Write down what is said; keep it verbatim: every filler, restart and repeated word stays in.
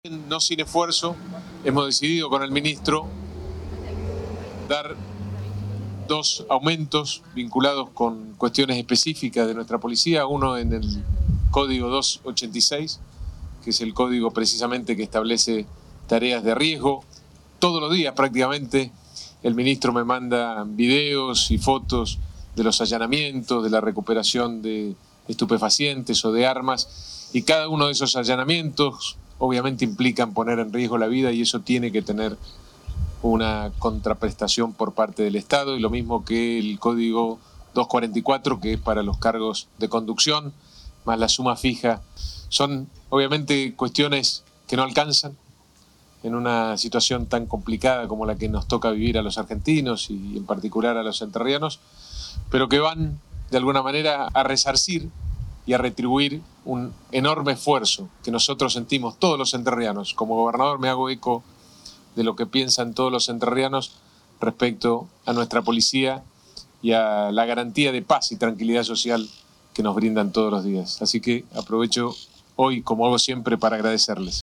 No sin esfuerzo, hemos decidido con el ministro dar dos aumentos vinculados con cuestiones específicas de nuestra policía, uno en el código doscientos ochenta y seis, que es el código precisamente que establece tareas de riesgo. Todos los días prácticamente el ministro me manda videos y fotos de los allanamientos, de la recuperación de estupefacientes o de armas, y cada uno de esos allanamientos obviamente implican poner en riesgo la vida, y eso tiene que tener una contraprestación por parte del Estado, y lo mismo que el código doscientos cuarenta y cuatro, que es para los cargos de conducción, más la suma fija. Son obviamente cuestiones que no alcanzan en una situación tan complicada como la que nos toca vivir a los argentinos y en particular a los entrerrianos, pero que van de alguna manera a resarcir y a retribuir un enorme esfuerzo que nosotros sentimos todos los entrerrianos. Como gobernador me hago eco de lo que piensan todos los entrerrianos respecto a nuestra policía y a la garantía de paz y tranquilidad social que nos brindan todos los días. Así que aprovecho hoy, como hago siempre, para agradecerles.